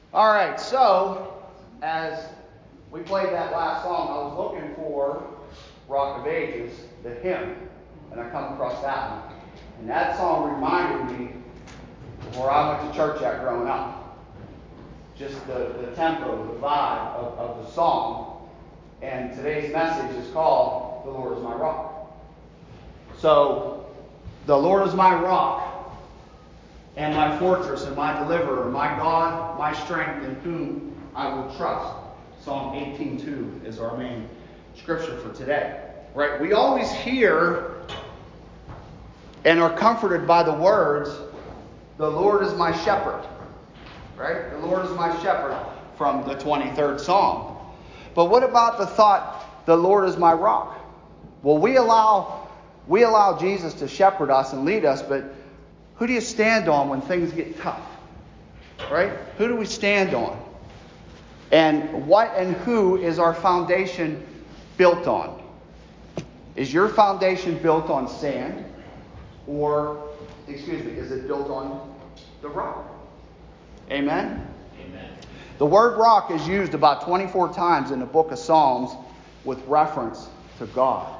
All right, so as we played that last song, I was looking for Rock of Ages, the hymn, and I come across that one. And that song reminded me of where I went to church at growing up. Just the tempo, the vibe of the song. And today's message is called The Lord is My Rock. So, the Lord is my rock, and my fortress, and my deliverer, my God, my strength, in whom I will trust. Psalm 18:2 is our main scripture for today. Right? We always hear and are comforted by the words, the Lord is my shepherd. Right? The Lord is my shepherd from the 23rd Psalm. But what about the thought, the Lord is my rock? Well, we allow Jesus to shepherd us and lead us, but who do you stand on when things get tough? Right? Who do we stand on? And what and who is our foundation built on? Is your foundation built on sand? Or, is it built on the rock? Amen? Amen. The word rock is used about 24 times in the book of Psalms with reference to God.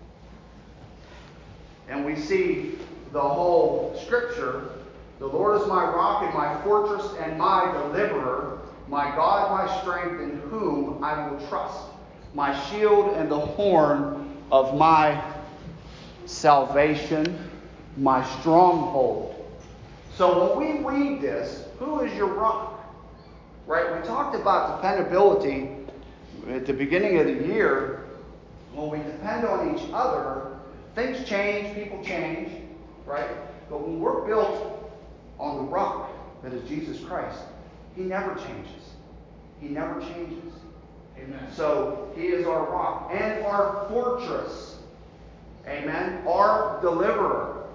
And we see the whole scripture, the Lord is my rock and my fortress and my deliverer, my God, my strength, in whom I will trust, my shield and the horn of my salvation, my stronghold. So when we read this, who is your rock? Right? We talked about dependability at the beginning of the year. When we depend on each other, things change, people change, right? But when we're built on the rock that is Jesus Christ, He never changes. He never changes. Amen. So He is our rock and our fortress. Amen. Our deliverer.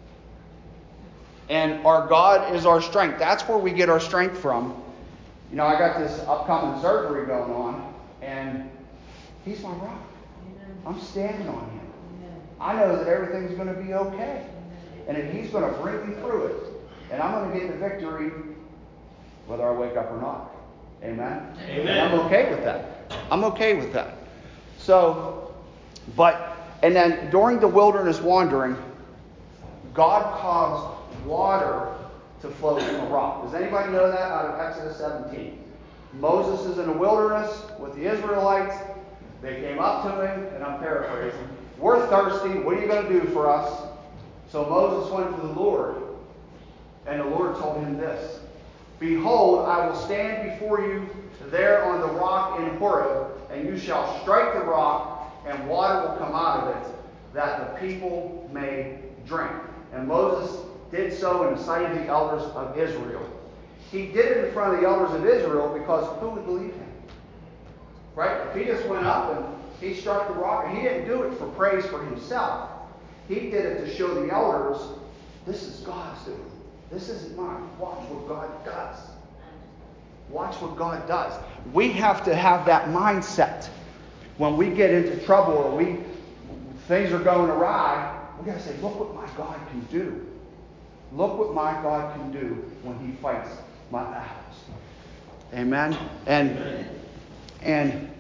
And our God is our strength. That's where we get our strength from. You know, I got this upcoming surgery going on, and He's my rock. I'm standing on Him. I know that everything's going to be okay. And that He's going to bring me through it. And I'm going to get the victory whether I wake up or not. Amen? Amen. And I'm okay with that. I'm okay with that. So, and then during the wilderness wandering, God caused water to flow from a rock. Does anybody know that out of Exodus 17? Moses is in the wilderness with the Israelites. They came up to him, and I'm paraphrasing, we're thirsty. What are you going to do for us? So Moses went to the Lord, and the Lord told him this. Behold, I will stand before you there on the rock in Horeb, and you shall strike the rock, and water will come out of it, that the people may drink. And Moses did so in the sight of the elders of Israel. He did it in front of the elders of Israel because who would believe him? Right? If he just went up and he struck the rock, and he didn't do it for praise for himself. He did it to show the elders, this is God's doing. This isn't mine. Watch what God does. Watch what God does. We have to have that mindset. When we get into trouble or things are going awry, we got to say, look what my God can do. Look what my God can do when He fights my battles. Amen? And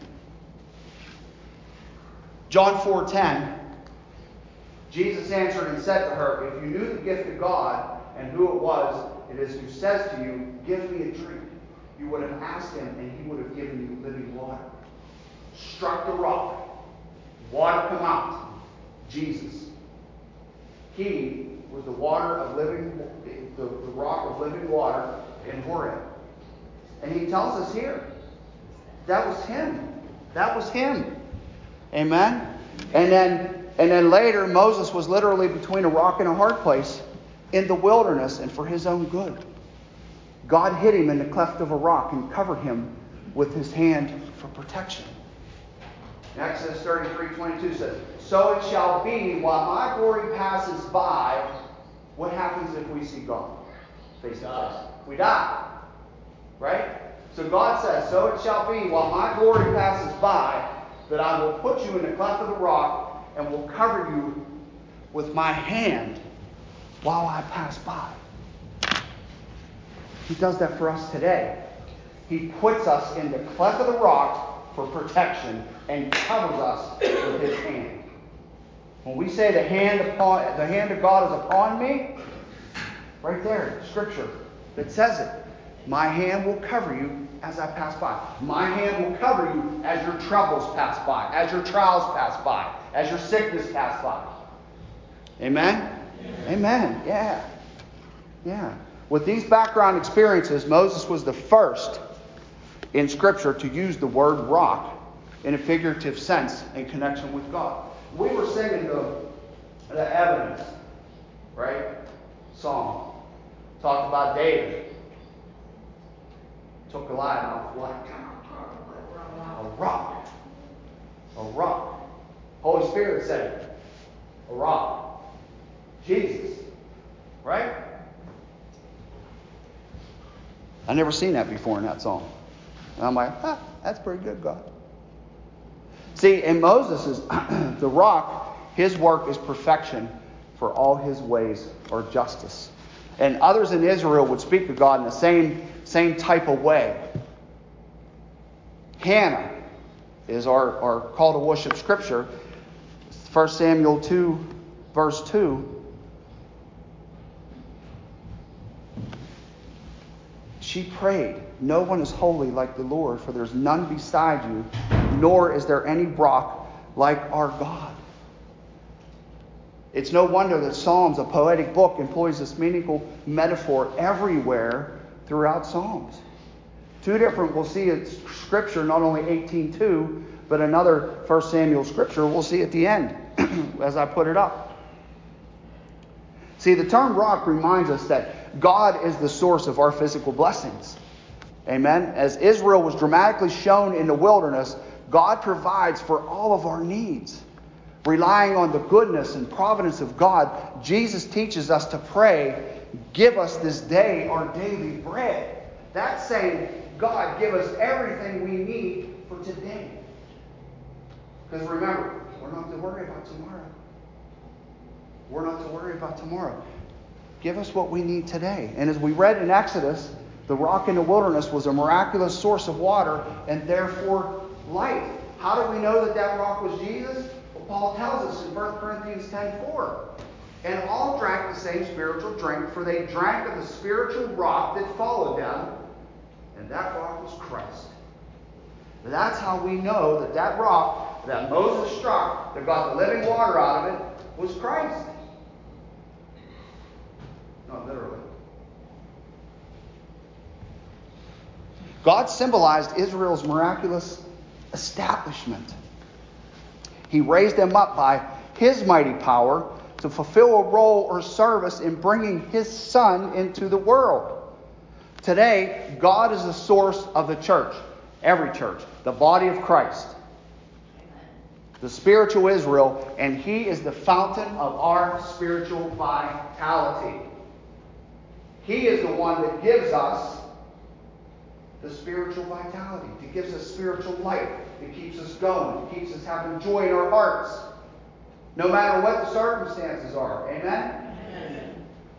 John 4:10, Jesus answered and said to her, if you knew the gift of God and who it is who says to you, give me a drink, you would have asked Him and He would have given you living water. Struck the rock. Water come out. Jesus. He was the water of living, the rock of living water in Horeb. And He tells us here, that was Him. That was Him. Amen? And then later, Moses was literally between a rock and a hard place in the wilderness and for his own good. God hid him in the cleft of a rock and covered him with His hand for protection. Exodus 33:22 says, so it shall be while my glory passes by. What happens if we see God face to face? We die. Right? So God says, so it shall be while my glory passes by, that I will put you in the cleft of the rock and will cover you with my hand while I pass by. He does that for us today. He puts us in the cleft of the rock for protection and covers us with His hand. When we say the hand of God is upon me, right there, Scripture that says it. My hand will cover you as I pass by. My hand will cover you as your troubles pass by, as your trials pass by, as your sickness pass by. Amen? Amen. Yeah. Yeah. With these background experiences, Moses was the first in Scripture to use the word rock in a figurative sense in connection with God. We were singing the evidence, right? Song. Talked about David. Took Goliath off what? A rock. A rock. Holy Spirit said, a rock. Jesus. Right? I never seen that before in that song. And I'm like, that's pretty good, God. See, in Moses' the rock, his work is perfection, for all his ways are justice. And others in Israel would speak to God in the same type of way. Hannah is our call to worship scripture. 1 Samuel 2, verse 2. She prayed, "No one is holy like the Lord, for there is none beside you, nor is there any rock like our God." It's no wonder that Psalms, a poetic book, employs this meaningful metaphor everywhere throughout Psalms. Two different, we'll see in Scripture, not only 18:2, but another 1 Samuel Scripture we'll see at the end as I put it up. See, the term rock reminds us that God is the source of our physical blessings. Amen? As Israel was dramatically shown in the wilderness, God provides for all of our needs. Relying on the goodness and providence of God, Jesus teaches us to pray, "Give us this day our daily bread." That's saying, God, give us everything we need for today. Because remember, we're not to worry about tomorrow. We're not to worry about tomorrow. Give us what we need today. And as we read in Exodus, the rock in the wilderness was a miraculous source of water and therefore life. How do we know that rock was Jesus? Well, Paul tells us in 1 Corinthians 10:4. "And all drank the same spiritual drink, for they drank of the spiritual rock that followed them, and that rock was Christ." That's how we know that rock that Moses struck, that got the living water out of it, was Christ. Not literally. God symbolized Israel's miraculous establishment. He raised them up by His mighty power to fulfill a role or service in bringing His Son into the world. Today, God is the source of the church, every church, the body of Christ, the spiritual Israel, and He is the fountain of our spiritual vitality. He is the one that gives us the spiritual vitality, that gives us spiritual life, that keeps us going, that keeps us having joy in our hearts, no matter what the circumstances are. Amen? Amen.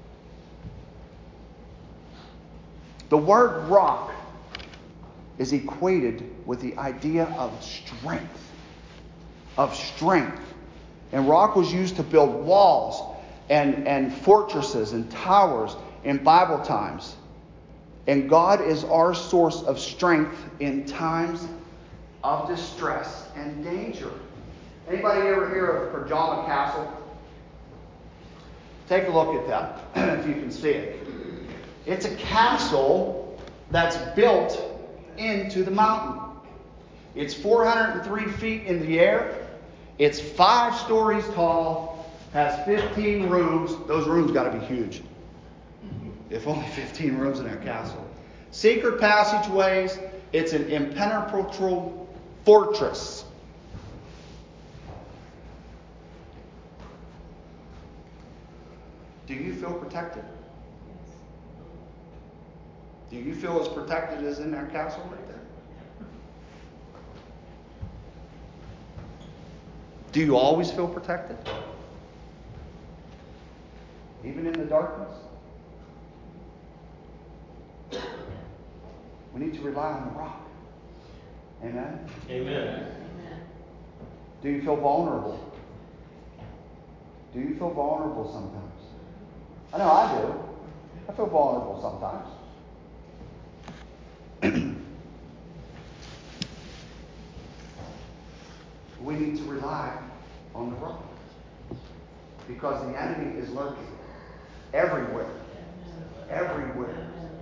The word rock is equated with the idea of strength. Of strength. And rock was used to build walls and fortresses and towers in Bible times. And God is our source of strength in times of distress and danger. Anybody ever hear of Pajama Castle? Take a look at that, if you can see it. It's a castle that's built into the mountain. It's 403 feet in the air. It's 5 stories tall, has 15 rooms. Those rooms got to be huge. If only 15 rooms in that castle. Secret passageways. It's an impenetrable fortress. Do you feel protected? Do you feel as protected as in that castle right there? Do you always feel protected? Even in the darkness? We need to rely on the rock. Amen? Amen. Do you feel vulnerable? Do you feel vulnerable sometimes? I know I do. I feel vulnerable sometimes. We need to rely on the rock. Because the enemy is lurking everywhere. Everywhere.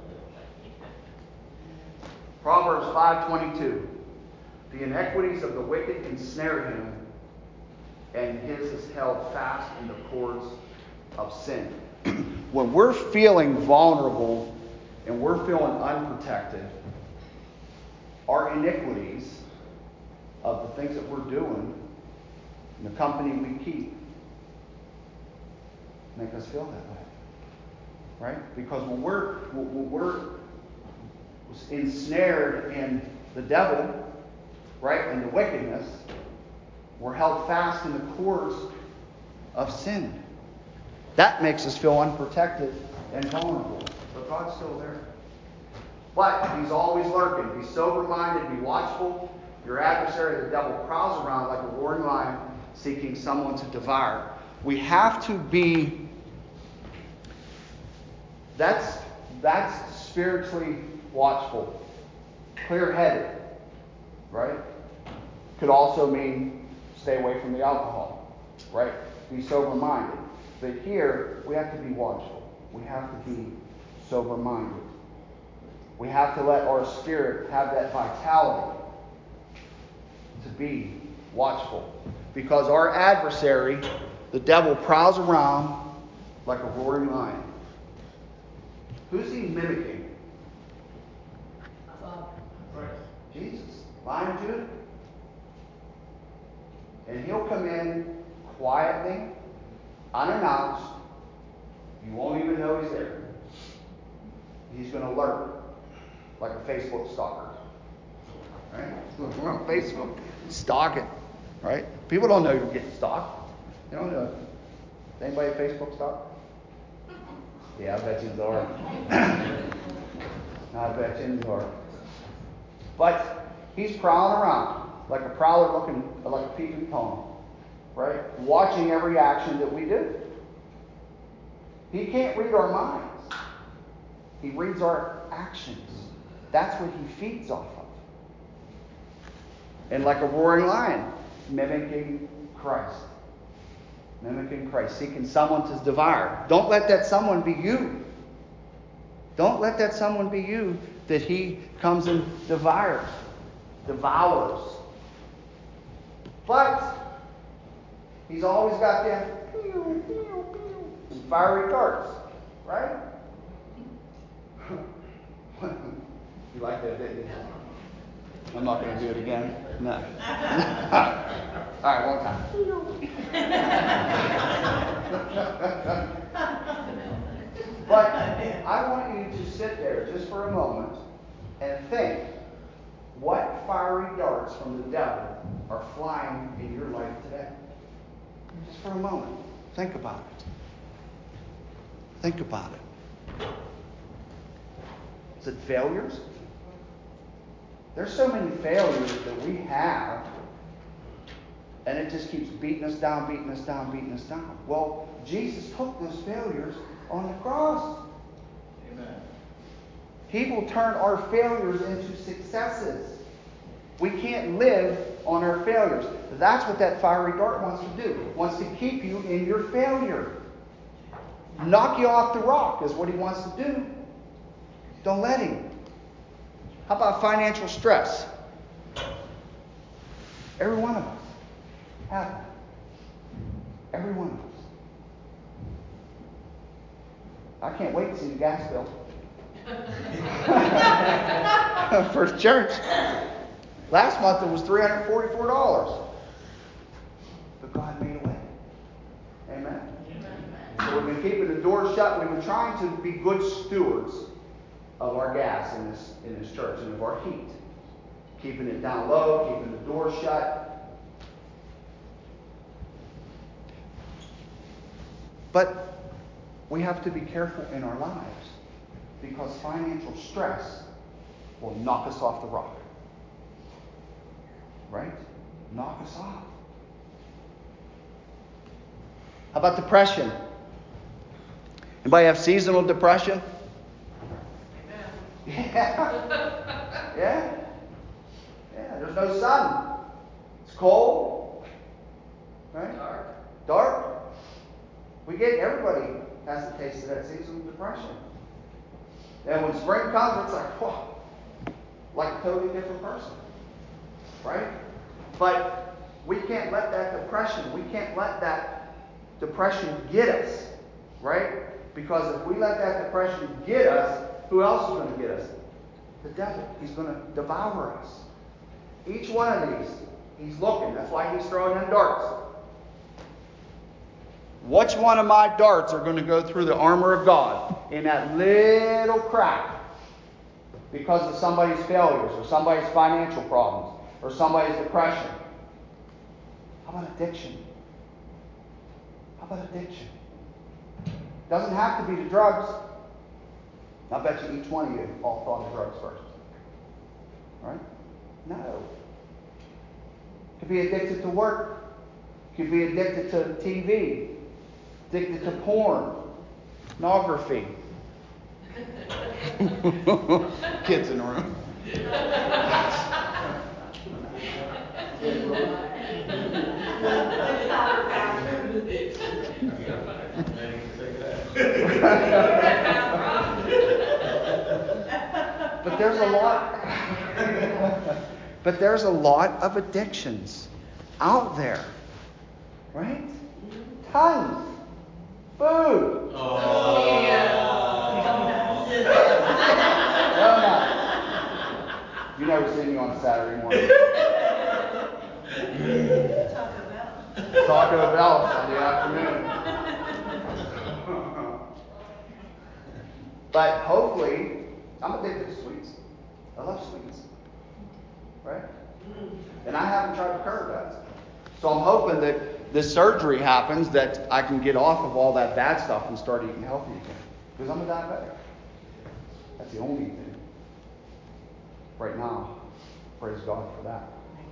Proverbs 5:22. The iniquities of the wicked ensnare him, and his is held fast in the cords of sin. When we're feeling vulnerable and we're feeling unprotected, our iniquities of the things that we're doing and the company we keep make us feel that way. Right? Because when we're ensnared in the devil, right, and the wickedness, we're held fast in the cords of sin. That makes us feel unprotected and vulnerable. But God's still there. But He's always lurking. Be sober-minded, be watchful. Your adversary, the devil, prowls around like a roaring lion, seeking someone to devour. We have to be. That's spiritually watchful, clear-headed, right? Could also mean stay away from the alcohol, right? Be sober-minded. But here, we have to be watchful. We have to be sober-minded. We have to let our spirit have that vitality to be watchful. Because our adversary, the devil, prowls around like a roaring lion. Who's he mimicking? Jesus. Lion of Judah. And he'll come in quietly, unannounced. You won't even know he's there. He's going to lurk like a Facebook stalker. Right? We're on Facebook. Stalking. Right? People don't know you're getting stalked. They don't know. Is anybody at Facebook stalk? Yeah, I bet you are. I bet you are. But he's prowling around like a prowler looking like a peeping Tom. Right? Watching every action that we do. He can't read our minds. He reads our actions. That's what he feeds off of. And like a roaring lion, mimicking Christ. Mimicking Christ, seeking someone to devour. Don't let that someone be you. Don't let that someone be you that he comes and devours. But he's always got them fiery darts, right? You like that, didn't you? I'm not going to do it again. No. All right, one time. But I want you to sit there just for a moment and think what fiery darts from the devil are flying in your life today. Just for a moment. Think about it. Think about it. Is it failures? There's so many failures that we have, and it just keeps beating us down. Well, Jesus took those failures on the cross. Amen. He will turn our failures into successes. We can't live on our failures. That's what that fiery dart wants to do. It wants to keep you in your failure. Knock you off the rock is what he wants to do. Don't let him. How about financial stress? Every one of us have it. Every one of us. I can't wait to see the gas bill. For church. Last month it was $344. But God made a way. Amen? So we've been keeping the doors shut. We've been trying to be good stewards of our gas in this church and of our heat. Keeping it down low, keeping the doors shut. But we have to be careful in our lives because financial stress will knock us off the rock. Right? Knock us off. How about depression? Anybody have seasonal depression? Yeah. Yeah. Yeah. There's no sun. It's cold. Right? Dark. Everybody has a taste of that seasonal depression. And when spring comes, it's like, whoa, like a totally different person. Right? But we can't let that depression get us. Right? Because if we let that depression get us, who else is going to get us? The devil. He's going to devour us. Each one of these, he's looking. That's why he's throwing them darts. Which one of my darts are going to go through the armor of God in that little crack because of somebody's failures or somebody's financial problems or somebody's depression? How about addiction? Doesn't have to be the drugs. I bet you each one of you all thought of drugs first. Right? No. Could be addicted to work. Could be addicted to TV. Addicted to porn. Pornography. Kids in the room. But there's a lot of addictions out there. Right? Tons. Food. You never see me on a Saturday morning. Taco Bell Sunday afternoon. But hopefully, I'm addicted to sweets. I love sweets. Right? And I haven't tried to curb that. So I'm hoping that this surgery happens, that I can get off of all that bad stuff and start eating healthy again. Because I'm a diabetic. That's the only thing. Right now. Praise God for that.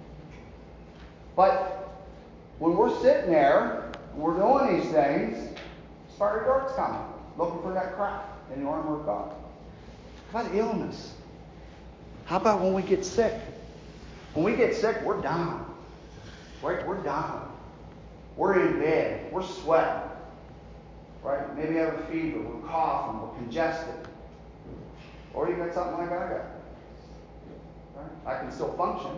But when we're sitting there, we're doing these things, fiery darts coming, looking for that crack in the armor of God. How about illness? How about when we get sick? When we get sick, we're down. Right? We're down. We're in bed. We're sweating. Right? Maybe have a fever. We're coughing. We're congested. Or you got something like I got. Right? I can still function.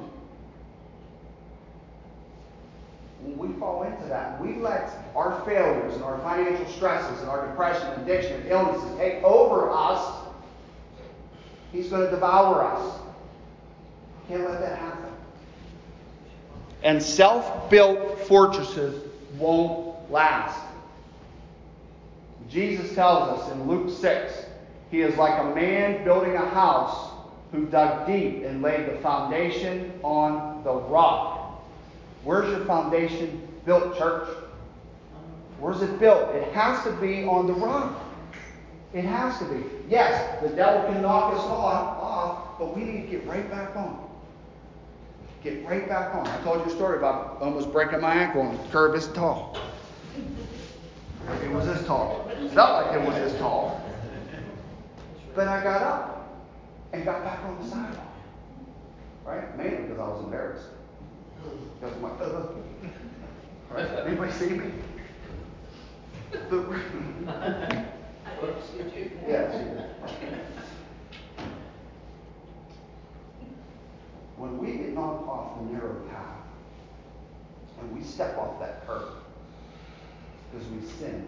When we fall into that, we let our failures and our financial stresses and our depression, addiction, and illnesses take over us, he's going to devour us. Can't let that happen. And self-built fortresses won't last. Jesus tells us in Luke 6, he is like a man building a house who dug deep and laid the foundation on the rock. Where's your foundation built, church? Where's it built? It has to be on the rock. It has to be. Yes, the devil can knock us off, but we need to get right back on. Get right back on. I told you a story about almost breaking my ankle and the curb is tall. It was this tall. It felt like it was this tall. But I got up and got back on the sidewalk. Right? Mainly because I was embarrassed. Because my right? Anybody see me? Yes, you did. When we get knocked off the narrow path and we step off that curb because we sin,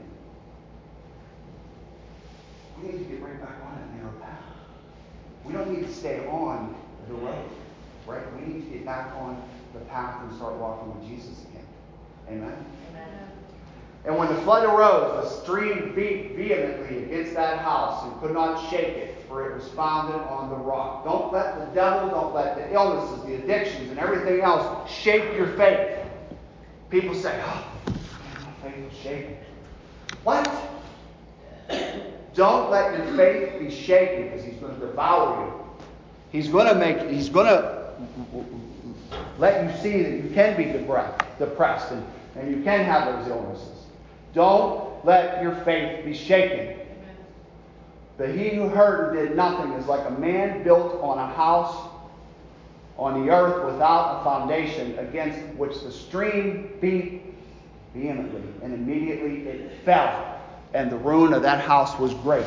we need to get right back on that narrow path. We don't need to stay on the road, right? We need to get back on the path and start walking with Jesus again. Amen? Amen. And when the flood arose, the stream beat vehemently against that house and could not shake it, for it was founded on the rock. Don't let the devil, don't let the illnesses, the addictions, and everything else shake your faith. People say, oh, my faith is shaken. What? Don't let your faith be shaken because he's going to devour you. He's going to let you see that you can be depressed and you can have those illnesses. Don't let your faith be shaken. But he who heard and did nothing is like a man built on a house on the earth without a foundation, against which the stream beat vehemently, and immediately it fell, and the ruin of that house was great.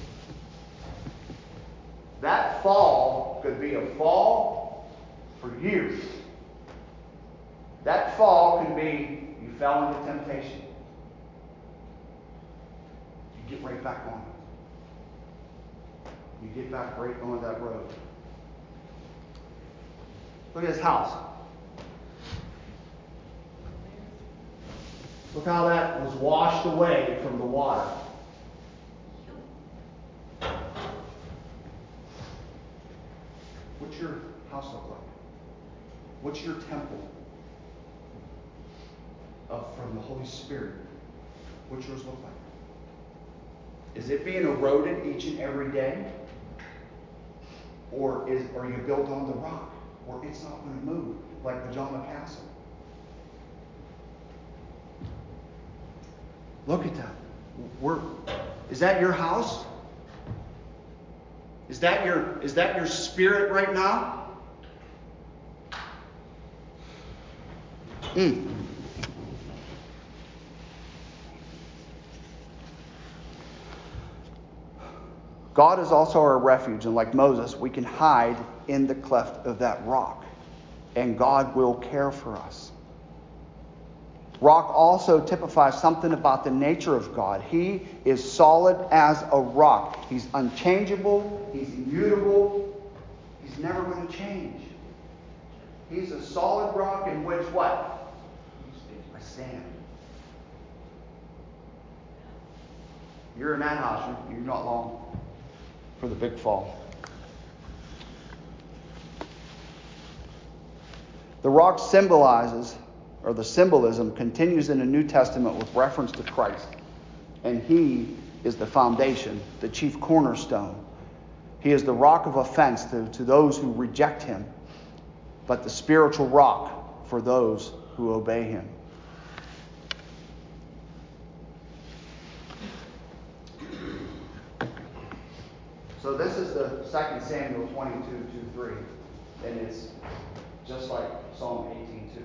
That fall could be a fall for years. That fall could be you fell into temptation. You get right back on it. You get back right on that road. Look at his house. Look how that was washed away from the water. What's your house look like? What's your temple from the Holy Spirit? What's yours look like? Is it being eroded each and every day? Or are you built on the rock where it's not going to move like the John Castle? Look at that. Is that your house? Is that your spirit right now? God is also our refuge, and like Moses, we can hide in the cleft of that rock, and God will care for us. Rock also typifies something about the nature of God. He is solid as a rock. He's unchangeable. He's immutable. He's never going to change. He's a solid rock in which what? I stand. You're in that house. You're not long for the big fall. The rock symbolizes, or the symbolism continues in the New Testament with reference to Christ. And he is the foundation, the chief cornerstone. He is the rock of offense to those who reject him, but the spiritual rock for those who obey him. So this is the 2 Samuel 22:2-3, and it's just like Psalm 18:2.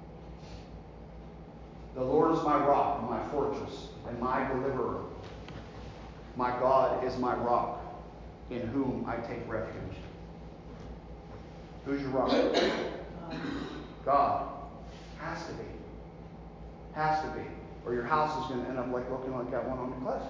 The Lord is my rock and my fortress and my deliverer. My God is my rock, in whom I take refuge. Who's your rock? God. Has to be. Has to be. Or your house is going to end up looking like that one on the cliff.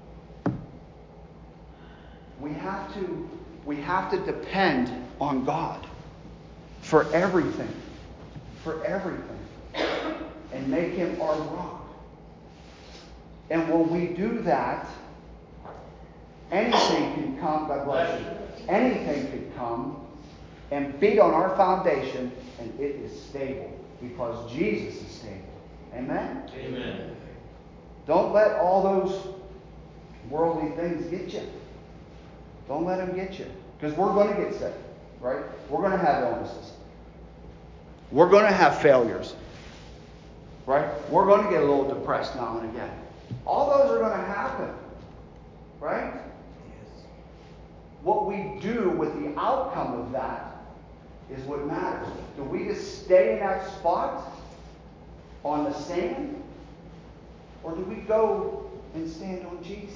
We have to depend on God for everything. For everything. And make him our rock. And when we do that, anything can come, God bless you, anything can come and beat on our foundation, and it is stable because Jesus is stable. Amen? Amen. Don't let all those worldly things get you. Don't let them get you. Because we're going to get sick, right? We're going to have illnesses. We're going to have failures. Right? We're going to get a little depressed now and again. All those are going to happen. Right? Yes. What we do with the outcome of that is what matters. Do we just stay in that spot on the sand? Or do we go and stand on Jesus?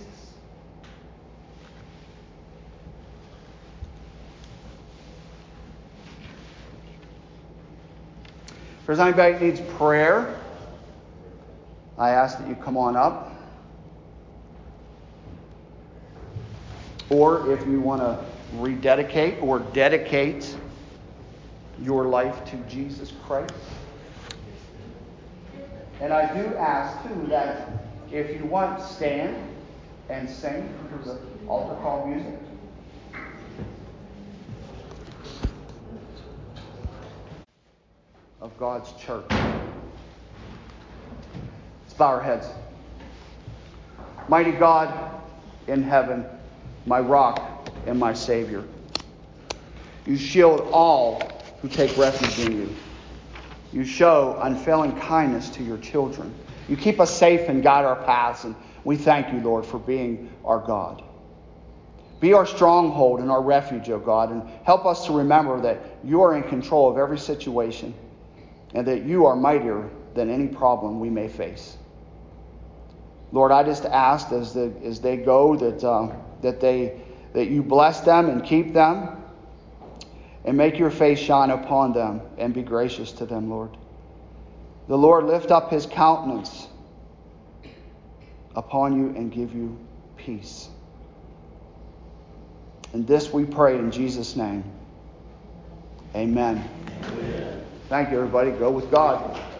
If there's anybody that needs prayer, I ask that you come on up. Or if you want to rededicate or dedicate your life to Jesus Christ. And I do ask, too, that if you want, stand and sing through the altar call music. Of God's church. Let's bow our heads. Mighty God in heaven, my rock and my Savior. You shield all who take refuge in you. You show unfailing kindness to your children. You keep us safe and guide our paths, and we thank you, Lord, for being our God. Be our stronghold and our refuge, O God, and help us to remember that you are in control of every situation and that you are mightier than any problem we may face. Lord, I just ask as they go that you bless them and keep them and make your face shine upon them and be gracious to them, Lord. The Lord lift up his countenance upon you and give you peace. And this we pray in Jesus' name. Amen. Thank you, everybody. Go with God.